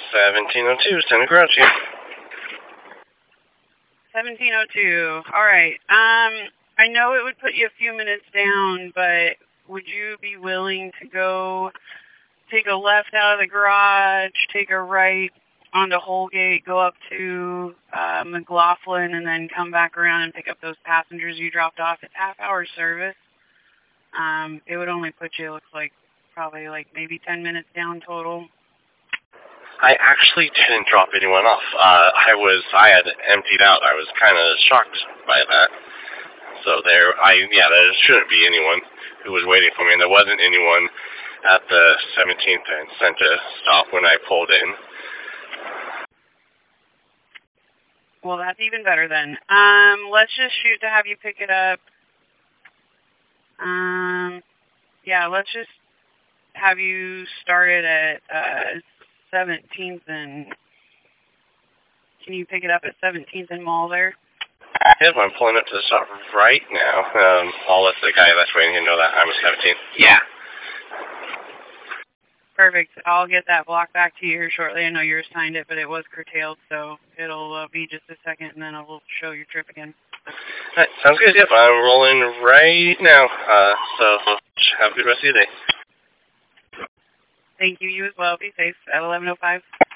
1702, Santa Cruz here. 1702. All right. I know it would put you a few minutes down, but would you be willing to go take a left out of the garage, take a right onto Holgate, go up to McLaughlin, and then come back around and pick up those passengers you dropped off? It's half-hour service. It would only put you, looks like, probably like maybe 10 minutes down total. I actually didn't drop anyone off. I had emptied out. I was kind of shocked by that. So there shouldn't be anyone who was waiting for me, and there wasn't anyone at the 17th and Santa stop when I pulled in. Well, that's even better then. Let's just shoot to have you pick it up. Yeah, let's just have you started at 17th and... Can you pick it up at 17th and Mall there? Yep, I'm pulling up to the stop right now. I'll let the guy that's waiting here know that I'm 17th. Yeah. Perfect. I'll get that block back to you here shortly. I know you assigned it, but it was curtailed, so it'll be just a second, and then I will show your trip again. All right, sounds good. Yep, I'm rolling right now. So have a good rest of your day. Thank you. You as well. Be safe at 11:05.